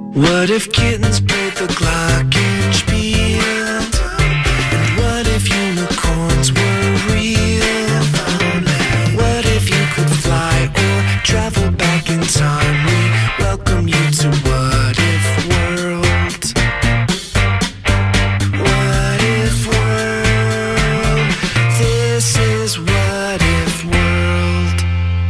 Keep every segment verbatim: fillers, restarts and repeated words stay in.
What if kittens played the glockenspiel? And what if unicorns were real? What if you could fly or travel back in time? We welcome you to What If World. What If World? This is What If World.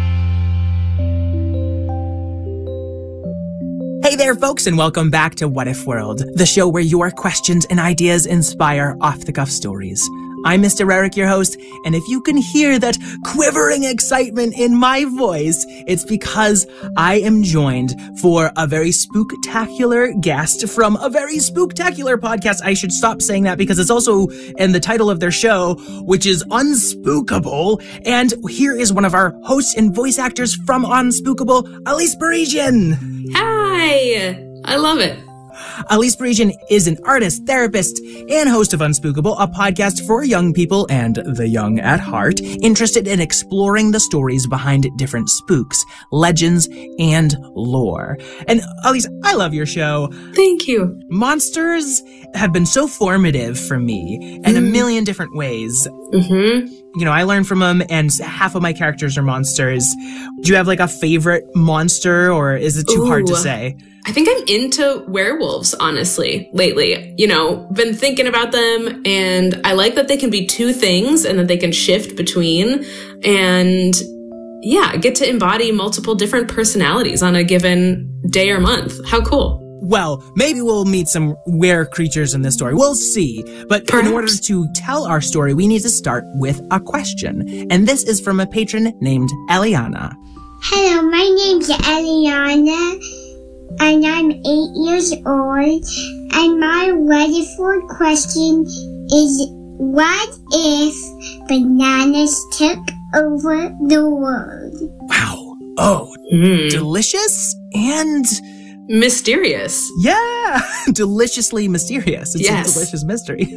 Hey there, folks, and welcome back to What If World, the show where your questions and ideas inspire off-the-cuff stories. I'm Mister Eric, your host, and if you can hear that quivering excitement in my voice, it's because I am joined for a very spooktacular guest from a very spooktacular podcast. I should stop saying that because it's also in the title of their show, which is Unspookable. And here is one of our hosts and voice actors from Unspookable, Elise Parisian. Hi! I love it. Elise Parisian is an artist, therapist, and host of Unspookable, a podcast for young people and the young at heart, interested in exploring the stories behind different spooks, legends, and lore. And Elise, I love your show. Thank you. Monsters have been so formative for me in mm. a million different ways. Mm-hmm. You know, I learn from them, and half of my characters are monsters. Do you have, like, a favorite monster, or is it too Ooh. hard to say? I think I'm into werewolves, honestly, lately. You know, been thinking about them, and I like that they can be two things and that they can shift between. And yeah, get to embody multiple different personalities on a given day or month. How cool. Well, maybe we'll meet some were creatures in this story. We'll see. But Perhaps. in order to tell our story, we need to start with a question. And this is from a patron named Eliana. Hello, my name's Eliana, and I'm eight years old. And my What If World question is, what if bananas took over the world? Wow. Oh, mm. delicious and... mysterious. Yeah, deliciously mysterious. It's yes. a delicious mystery.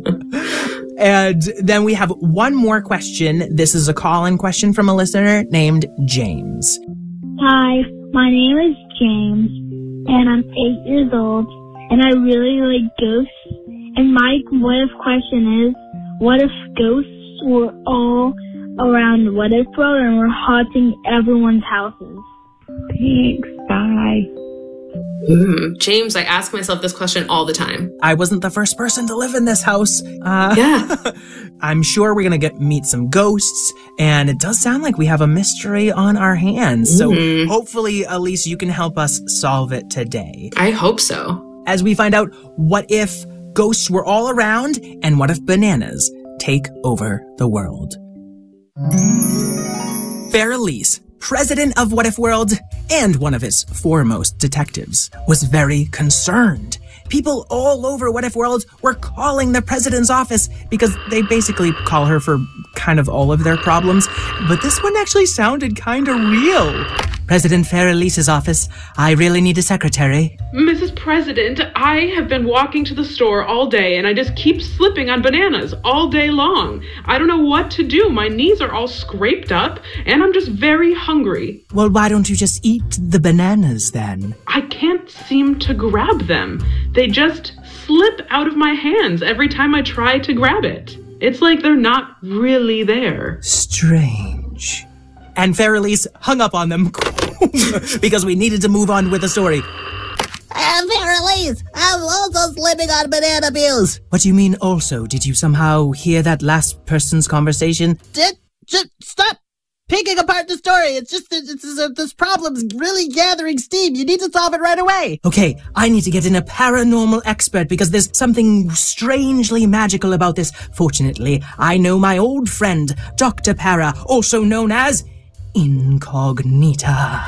And then we have one more question. This is a call-in question from a listener named James. Hi, my name is James, and I'm eight years old, and I really like ghosts. And my what if question is, what if ghosts were all around What If World and were haunting everyone's houses? Thanks, bye. Mm. James, I ask myself this question all the time. I wasn't the first person to live in this house. Uh, yeah. I'm sure we're going to get meet some ghosts, and it does sound like we have a mystery on our hands. So mm. hopefully, Elise, you can help us solve it today. I hope so. As we find out what if ghosts were all around, and what if bananas take over the world. Fair Elise, president of What If World and one of its foremost detectives, was very concerned. People all over What If World were calling the president's office because they basically call her for kind of all of their problems. But this one actually sounded kind of real. President Fair Elise's office. I really need a secretary. Missus President, I have been walking to the store all day and I just keep slipping on bananas all day long. I don't know what to do. My knees are all scraped up and I'm just very hungry. Well, why don't you just eat the bananas then? I can't seem to grab them. They just slip out of my hands every time I try to grab it. It's like they're not really there. Strange. And Fair Elise hung up on them because we needed to move on with the story. I'm Fair Elise. I'm also slipping on banana peels. What do you mean also? Did you somehow hear that last person's conversation? Did, just stop picking apart the story. It's just that it's, it's, this problem's really gathering steam. You need to solve it right away. Okay, I need to get in a paranormal expert because there's something strangely magical about this. Fortunately, I know my old friend, Doctor Para, also known as Incognita.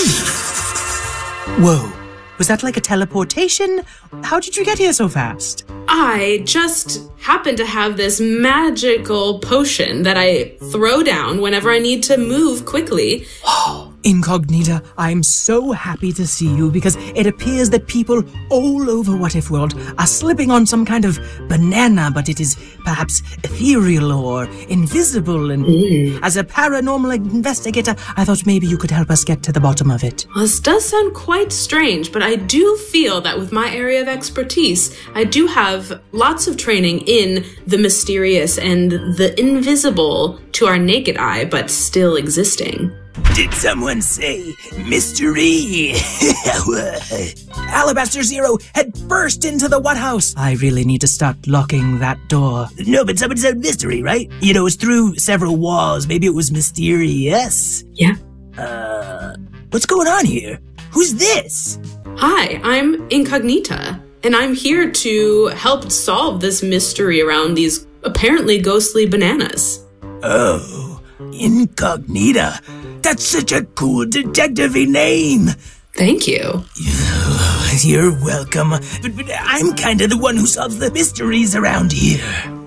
Whoa, was that like a teleportation? How did you get here so fast? I just happen to have this magical potion that I throw down whenever I need to move quickly. Incognita, I'm so happy to see you because it appears that people all over What If World are slipping on some kind of banana, but it is perhaps ethereal or invisible. And mm. as a paranormal investigator, I thought maybe you could help us get to the bottom of it. Well, this does sound quite strange, but I do feel that with my area of expertise, I do have lots of training in the mysterious and the invisible to our naked eye, but still existing. Did someone say mystery? Alabaster Zero had burst into the What House. I really need to start locking that door. No, but someone said mystery, right? You know, it's through several walls. Maybe it was mysterious. Yeah. Uh, what's going on here? Who's this? Hi, I'm Incognita, and I'm here to help solve this mystery around these apparently ghostly bananas. Oh, Incognita. That's such a cool detective-y name. Thank you. You're welcome. But, but I'm kind of the one who solves the mysteries around here.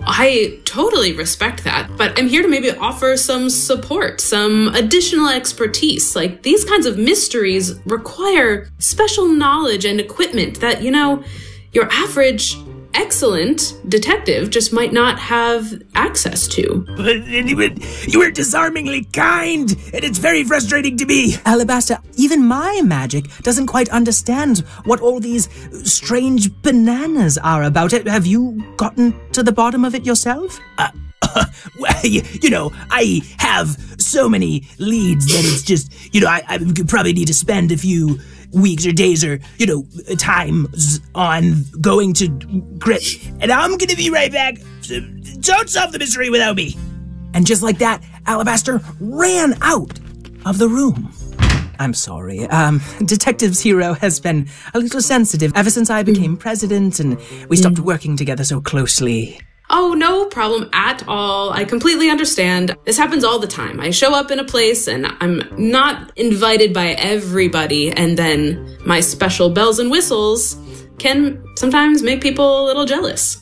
I totally respect that, but I'm here to maybe offer some support, some additional expertise. Like, these kinds of mysteries require special knowledge and equipment that, you know, your average excellent detective just might not have access to. But, but you were disarmingly kind, and it's very frustrating to me. Alabaster, even my magic doesn't quite understand what all these strange bananas are about. Have you gotten to the bottom of it yourself? Uh, uh, well, you, you know, I have so many leads that it's just, you know, I, I probably need to spend a few weeks or days or, you know, times on going to grit. And I'm gonna be right back. Don't solve the mystery without me. And just like that, Alabaster ran out of the room. I'm sorry. Um, Detective Zero has been a little sensitive ever since I became president and we stopped working together so closely. Oh, no problem at all. I completely understand. This happens all the time. I show up in a place and I'm not invited by everybody, and then my special bells and whistles can sometimes make people a little jealous.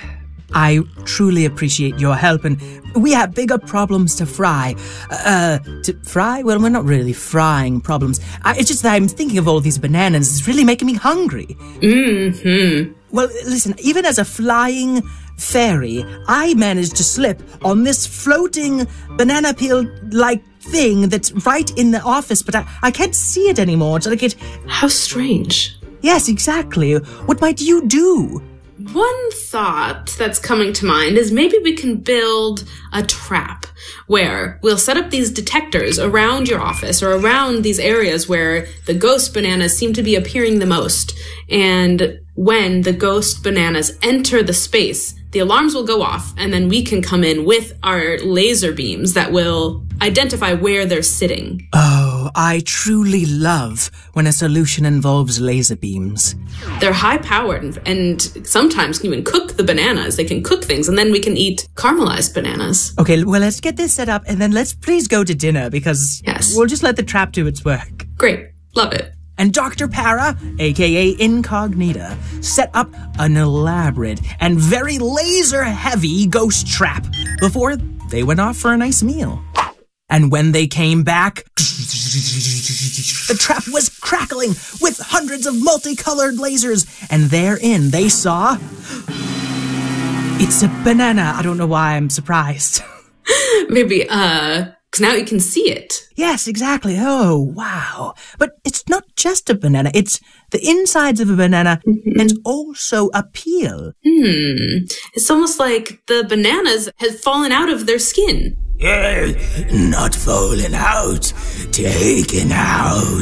I truly appreciate your help, and we have bigger problems to fry. Uh, to fry? Well, we're not really frying problems. I, it's just that I'm thinking of all these bananas. It's really making me hungry. Mm-hmm. Well, listen, even as a flying fairy, I managed to slip on this floating banana peel-like thing that's right in the office, but I, I can't see it anymore. It's like it... How strange. Yes, exactly. What might you do? One thought that's coming to mind is maybe we can build a trap where we'll set up these detectors around your office or around these areas where the ghost bananas seem to be appearing the most. And when the ghost bananas enter the space, the alarms will go off, and then we can come in with our laser beams that will identify where they're sitting. Oh, I truly love when a solution involves laser beams. They're high-powered and sometimes can even cook the bananas. They can cook things, and then we can eat caramelized bananas. Okay, well, let's get this set up, and then let's please go to dinner, because yes. We'll just let the trap do its work. Great. Love it. And Doctor Para, a k a. Incognita, set up an elaborate and very laser-heavy ghost trap before they went off for a nice meal. And when they came back, the trap was crackling with hundreds of multicolored lasers, and therein they saw... It's a banana. I don't know why I'm surprised. Maybe, uh... because now you can see it. Yes, exactly. Oh, wow. But it's not just a banana. It's the insides of a banana mm-hmm. and also a peel. Hmm. It's almost like the bananas have fallen out of their skin. Uh, not fallen out. Taken out.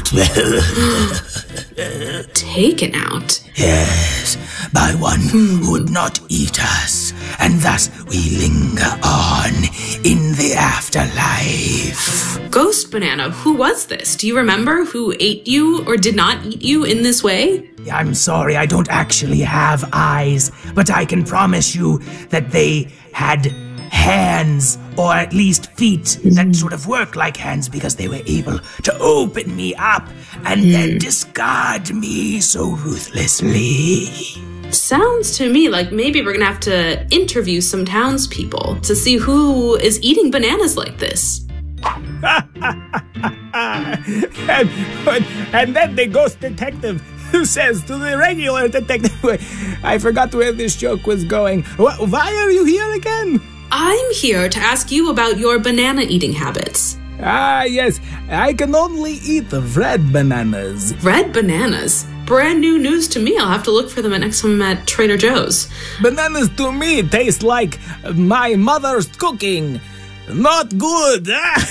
Taken out? Yes, by one who would not eat us. And thus we linger on in the afterlife. Ghost Banana, who was this? Do you remember who ate you or did not eat you in this way? I'm sorry, I don't actually have eyes, but I can promise you that they had hands, or at least feet that sort of work like hands, because they were able to open me up and mm. then discard me so ruthlessly. Sounds to me like maybe we're gonna have to interview some townspeople to see who is eating bananas like this. and, and then the ghost detective who says to the regular detective, I forgot where this joke was going. Wh- Why are you here again? I'm here to ask you about your banana eating habits. Ah, yes. I can only eat red bananas. Red bananas? Brand new news to me. I'll have to look for them next time I'm at Trader Joe's. Bananas to me taste like my mother's cooking. Not good.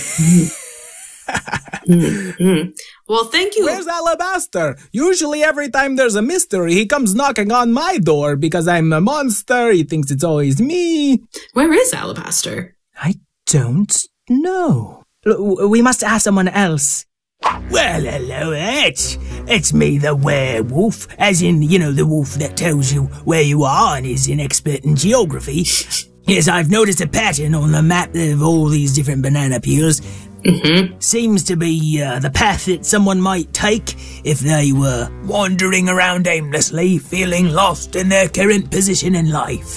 mm-hmm. Well, thank you. Where's Alabaster? Usually every time there's a mystery, he comes knocking on my door because I'm a monster. He thinks it's always me. Where is Alabaster? I don't know. L- We must ask someone else. Well, hello, it's, it's me, the werewolf, as in, you know, the wolf that tells you where you are and is an expert in geography. Yes, I've noticed a pattern on the map of all these different banana peels. Mm-hmm. Seems to be uh, the path that someone might take if they were wandering around aimlessly, feeling lost in their current position in life.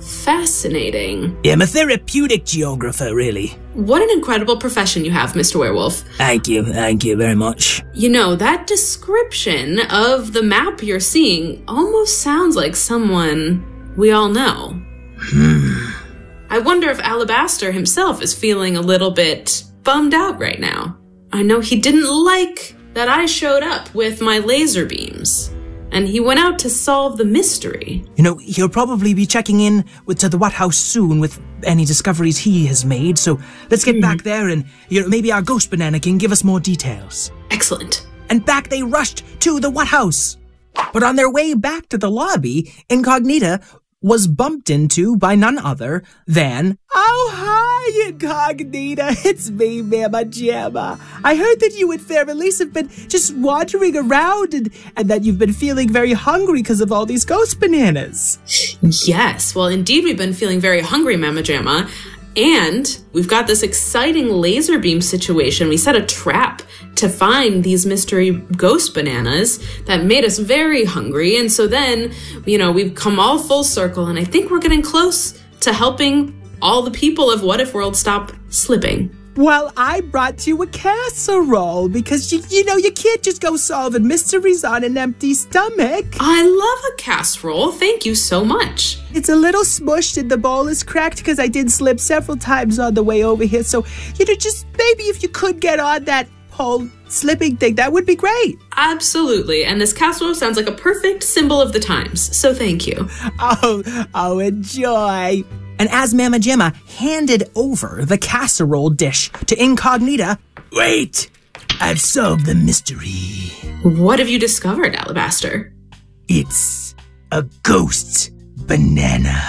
Fascinating. Yeah, I'm a therapeutic geographer, really. What an incredible profession you have, Mister Werewolf. Thank you, thank you very much. You know, that description of the map you're seeing almost sounds like someone we all know. Hmm. I wonder if Alabaster himself is feeling a little bit bummed out right now. I know he didn't like that I showed up with my laser beams, and he went out to solve the mystery. You know, he'll probably be checking in with to the What House soon with any discoveries he has made, so let's get mm. back there and, you know, maybe our ghost banana can give us more details. Excellent. And back they rushed to the What House. But on their way back to the lobby, Incognita was bumped into by none other than... Oh, hi, Incognita. It's me, Mama Jamma. I heard that you and Fair Elise have been just wandering around and, and that you've been feeling very hungry because of all these ghost bananas. Yes, well, indeed, we've been feeling very hungry, Mama Jamma. And we've got this exciting laser beam situation. We set a trap to find these mystery ghost bananas that made us very hungry. And so then, you know, we've come all full circle, and I think we're getting close to helping all the people of What If World stop slipping. Well, I brought you a casserole because, you, you know, you can't just go solving mysteries on an empty stomach. I love a casserole. Thank you so much. It's a little smushed and the bowl is cracked because I did slip several times on the way over here. So, you know, just maybe if you could get on that whole slipping thing, that would be great. Absolutely. And this casserole sounds like a perfect symbol of the times. So thank you. Oh, oh, enjoy. And as Mama Jamma handed over the casserole dish to Incognita... Wait! I've solved the mystery. What have you discovered, Alabaster? It's a ghost banana.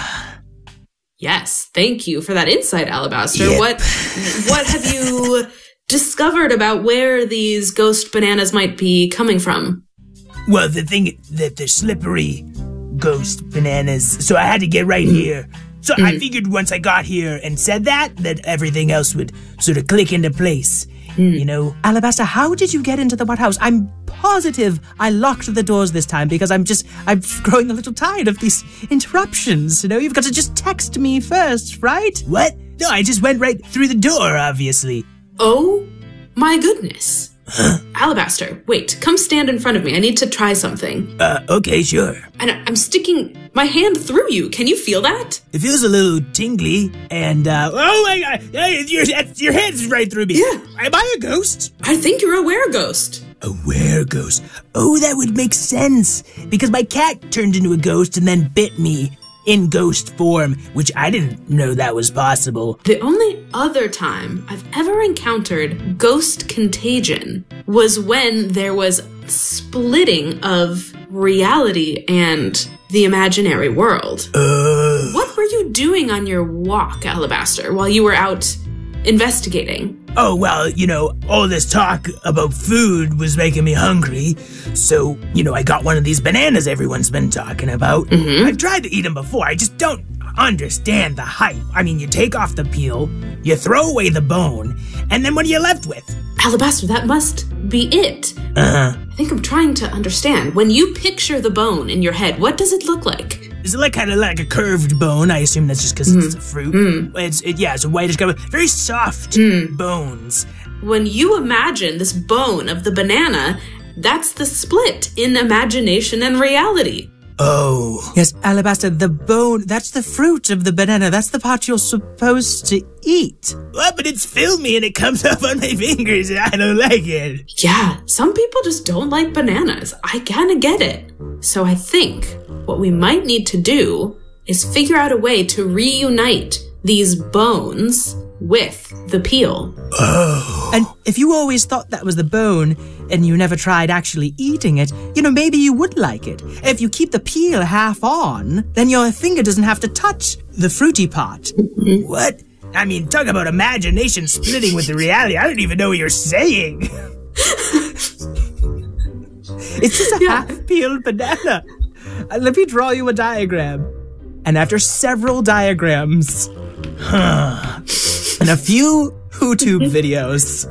Yes, thank you for that insight, Alabaster. Yep. What, what have you discovered about where these ghost bananas might be coming from? Well, the thing that they're slippery ghost bananas, so I had to get right here. So mm. I figured once I got here and said that, that everything else would sort of click into place, mm. you know? Alabaster, how did you get into the What House? I'm positive I locked the doors this time because I'm just, I'm growing a little tired of these interruptions, you know? You've got to just text me first, right? What? No, I just went right through the door, obviously. Oh, my goodness. Huh? Alabaster, wait, come stand in front of me. I need to try something. Uh, okay, sure. And I'm sticking my hand through you. Can you feel that? It feels a little tingly, and, uh, oh my god, hey, your, your hand's right through me. Yeah. Am I a ghost? I think you're a were-ghost. A were-ghost? Oh, that would make sense, because my cat turned into a ghost and then bit me in ghost form, which I didn't know that was possible. The only other time I've ever encountered ghost contagion was when there was splitting of reality and the imaginary world. Uh, what were you doing on your walk, Alabaster, while you were out investigating? Oh, well, you know, all this talk about food was making me hungry. So, you know, I got one of these bananas everyone's been talking about. Mm-hmm. I've tried to eat them before. I just don't understand the hype. I mean, you take off the peel, you throw away the bone, and then what are you left with? Alabaster, that must be it. Uh-huh. I think I'm trying to understand. When you picture the bone in your head, what does it look like? Is it like kind of like a curved bone? I assume that's just because mm. it's a fruit. Mm. It's it, yeah, it's a whitish kind of very soft mm. bones. when you imagine this bone of the banana, that's the split in imagination and reality. Oh. Yes, Alabaster, the bone, that's the fruit of the banana. That's the part you're supposed to eat. What? But it's filmy and it comes up on my fingers and I don't like it. Yeah, some people just don't like bananas. I kind of get it. So I think what we might need to do is figure out a way to reunite these bones with the peel. Oh. And if you always thought that was the bone and you never tried actually eating it, you know, maybe you would like it. If you keep the peel half on, then your finger doesn't have to touch the fruity part. What? I mean, talk about imagination splitting with the reality. I don't even know what you're saying. It's just a yeah. half-peeled banana. Uh, let me draw you a diagram. And after several diagrams, huh, and a few YouTube videos,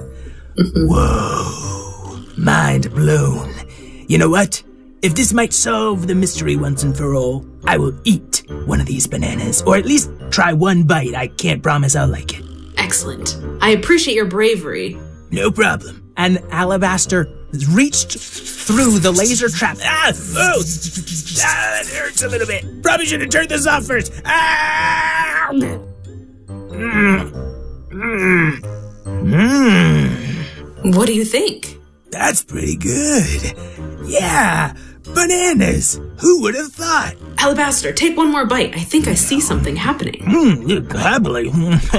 whoa, mind blown. You know what? If this might solve the mystery once and for all, I will eat one of these bananas, or at least try one bite. I can't promise I'll like it. Excellent. I appreciate your bravery. No problem. And Alabaster reached through the laser trap. Ah! Oh! Ah, that hurts a little bit. Probably should have turned this off first. Ah! Mm. Mm. Mm. What do you think? That's pretty good. Yeah, bananas. Who would have thought? Alabaster, take one more bite. I think I see something happening. Mm, happily.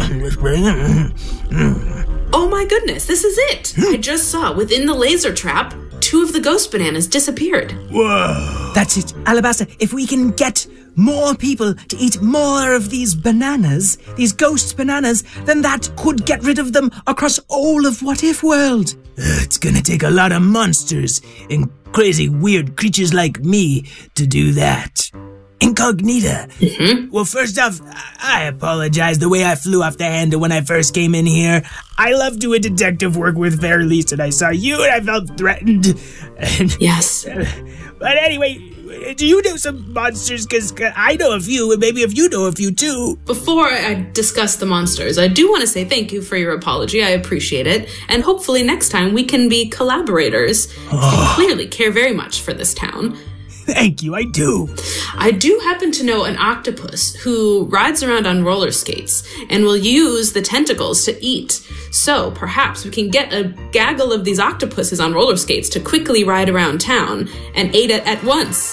Oh my goodness, this is it. I just saw within the laser trap, two of the ghost bananas disappeared. Whoa. That's it. Alabaster, if we can get more people to eat more of these bananas, these ghost bananas, then that could get rid of them across all of What If World. Uh, it's gonna take a lot of monsters and crazy weird creatures like me to do that. Incognita. Mm-hmm. Well, first off, I apologize the way I flew off the handle when I first came in here. I love doing detective work with Verilice, and I saw you and I felt threatened. And, yes. Uh, but anyway, do you know some monsters? Because I know a few, and maybe if you know a few too. Before I discuss the monsters, I do want to say thank you for your apology. I appreciate it. And hopefully next time we can be collaborators. Oh. You clearly care very much for this town. Thank you, I do. I do happen to know an octopus who rides around on roller skates and will use the tentacles to eat. So perhaps we can get a gaggle of these octopuses on roller skates to quickly ride around town and eat it at once.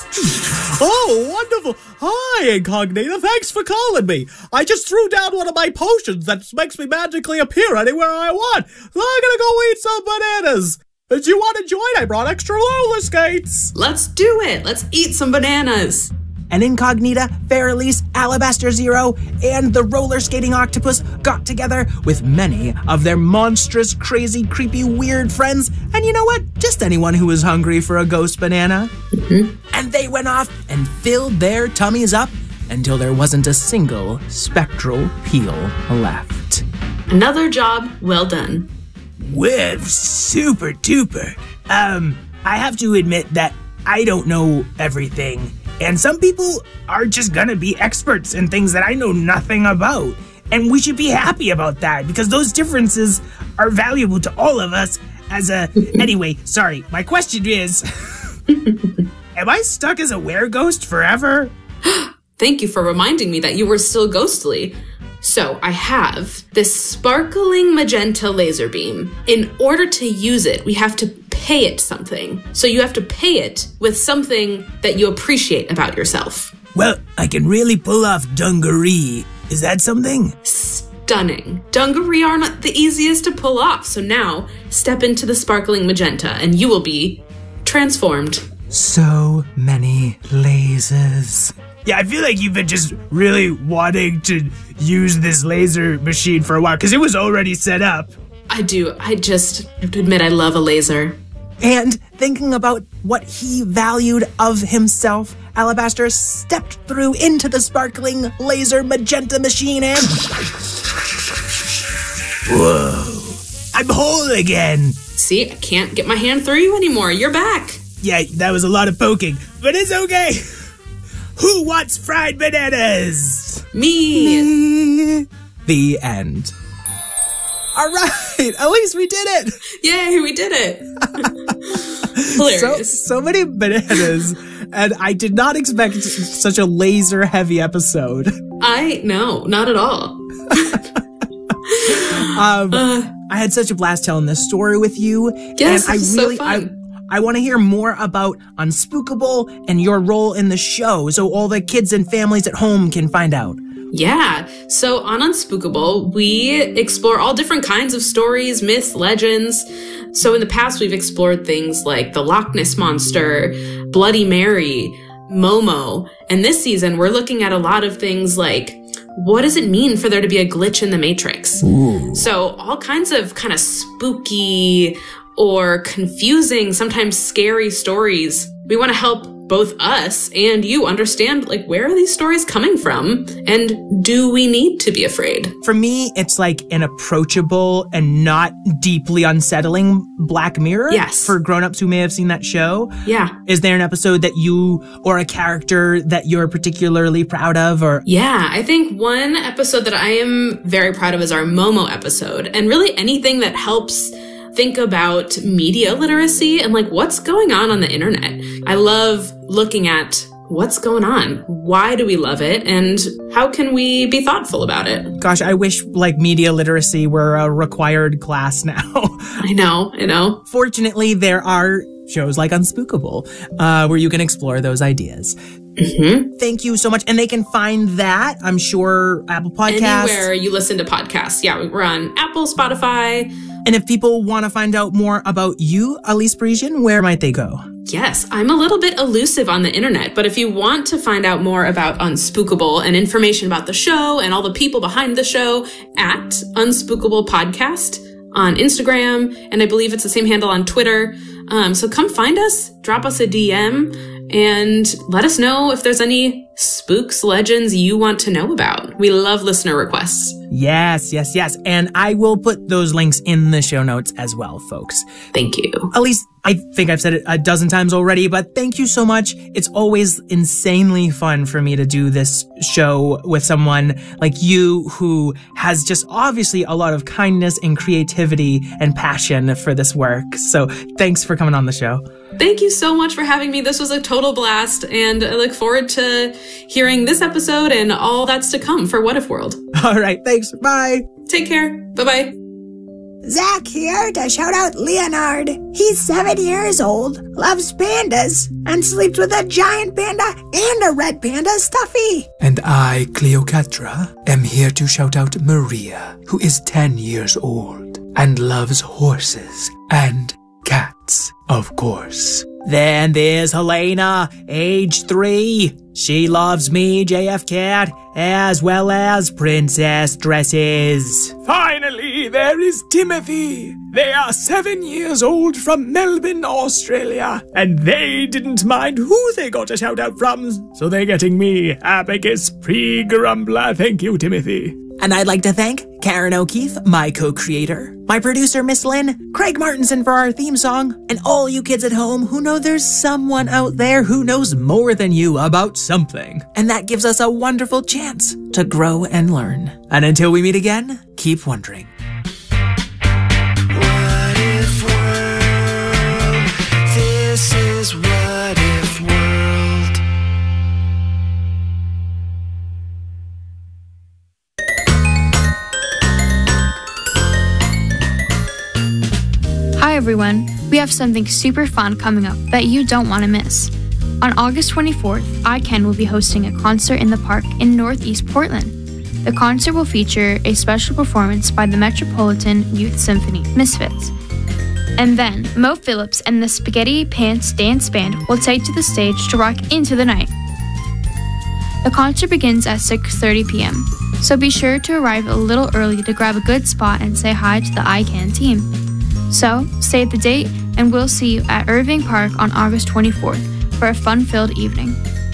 Oh, wonderful. Hi, Incognita. Thanks for calling me. I just threw down one of my potions that makes me magically appear anywhere I want. So I'm gonna go eat some bananas. If you want to join, I brought extra roller skates. Let's do it. Let's eat some bananas. And Incognita, Verilice, Alabaster Zero, and the roller skating octopus got together with many of their monstrous, crazy, creepy, weird friends. And you know what? Just anyone who was hungry for a ghost banana. Mm-hmm. And they went off and filled their tummies up until there wasn't a single spectral peel left. Another job well done. Well, super duper. Um, I have to admit that I don't know everything. And some people are just gonna be experts in things that I know nothing about. And we should be happy about that because those differences are valuable to all of us as a... Anyway, sorry, my question is... Am I stuck as a were-ghost forever? Thank you for reminding me that you were still ghostly. So I have this sparkling magenta laser beam. In order to use it, we have to pay it something. So you have to pay it with something that you appreciate about yourself. Well, I can really pull off dungaree. Is that something? Stunning. Dungaree are not the easiest to pull off. So now step into the sparkling magenta and you will be transformed. So many lasers. Yeah, I feel like you've been just really wanting to use this laser machine for a while, because it was already set up. I do. I just have to admit I love a laser. And thinking about what he valued of himself, Alabaster stepped through into the sparkling laser magenta machine and... Whoa. I'm whole again. See, I can't get my hand through you anymore. You're back. Yeah, that was a lot of poking, but it's okay. Who wants fried bananas? Me. The end. All right. At least we did it. Yay, we did it. Hilarious. So, so many bananas. And I did not expect such a laser heavy episode. I no, not at all. um, uh, I had such a blast telling this story with you. Yes, and I this is really, so fun. I, I want to hear more about Unspookable and your role in the show, so all the kids and families at home can find out. Yeah. So on Unspookable, we explore all different kinds of stories, myths, legends. So in the past, we've explored things like the Loch Ness Monster, Bloody Mary, Momo. And this season, we're looking at a lot of things like, what does it mean for there to be a glitch in the Matrix? Ooh. So all kinds of kind of spooky or confusing, sometimes scary stories. We want to help both us and you understand, like, where are these stories coming from? And do we need to be afraid? For me, it's like an approachable and not deeply unsettling Black Mirror. Yes. For grown-ups who may have seen that show. Yeah. Is there an episode that you, or a character that you're particularly proud of? Or Yeah, I think one episode that I am very proud of is our Momo episode. And really anything that helps think about media literacy and like what's going on on the internet. I love looking at what's going on. Why do we love it? And how can we be thoughtful about it? Gosh, I wish like media literacy were a required class now. I know, I know. Fortunately, there are shows like Unspookable, uh, where you can explore those ideas. Mm-hmm. Thank you so much. And they can find that, I'm sure, Apple Podcasts. Anywhere you listen to podcasts. Yeah, we're on Apple, Spotify. And if people want to find out more about you, Elise Parisian, where might they go? Yes, I'm a little bit elusive on the internet, but if you want to find out more about Unspookable and information about the show and all the people behind the show, at Unspookable Podcast on Instagram, and I believe it's the same handle on Twitter. Um, so come find us, drop us a D M, and let us know if there's any spooks, legends you want to know about. We love listener requests. Yes, yes, yes. And I will put those links in the show notes as well, folks. Thank you. Elise, I think I've said it a dozen times already, but thank you so much. It's always insanely fun for me to do this show with someone like you who has just obviously a lot of kindness and creativity and passion for this work. So thanks for coming on the show. Thank you so much for having me. This was a total blast, and I look forward to hearing this episode and all that's to come for What If World. All right, thanks. Bye. Take care. Bye-bye. Zach here to shout out Leonard. He's seven years old, loves pandas, and sleeps with a giant panda and a red panda stuffy. And I, Cleopatra, am here to shout out Maria, who is ten years old and loves horses and cats, of course. Then there's Helena, age three. She loves me, J F Cat, as well as princess dresses. Finally, there is Timothy. They are seven years old from Melbourne, Australia, and they didn't mind who they got a shout out from, so they're getting me, Abacus Pre-Grumbler. Thank you, Timothy. And I'd like to thank Karen O'Keefe, my co-creator, my producer, Miss Lynn, Craig Martinson for our theme song, and all you kids at home who know there's someone out there who knows more than you about something. And that gives us a wonderful chance to grow and learn. And until we meet again, keep wondering. What if world? This is What If World. Hi everyone, we have something super fun coming up that you don't want to miss. On August twenty-fourth, iCan will be hosting a concert in the park in Northeast Portland. The concert will feature a special performance by the Metropolitan Youth Symphony, Misfits. And then, Mo Phillips and the Spaghetti Pants Dance Band will take to the stage to rock into the night. The concert begins at six thirty p.m., so be sure to arrive a little early to grab a good spot and say hi to the iCan team. So, save the date, and we'll see you at Irving Park on August twenty-fourth for a fun-filled evening.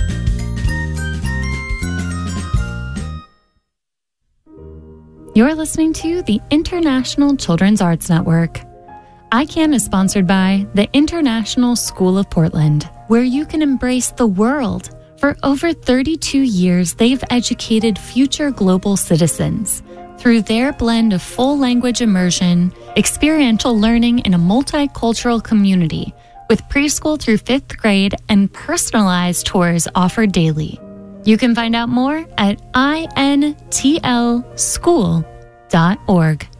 You're listening to the International Children's Arts Network. iCan is sponsored by the International School of Portland, where you can embrace the world. For over thirty-two years, they've educated future global citizens. through their blend of full language immersion, experiential learning in a multicultural community, with preschool through fifth grade and personalized tours offered daily. You can find out more at I N T L school dot org.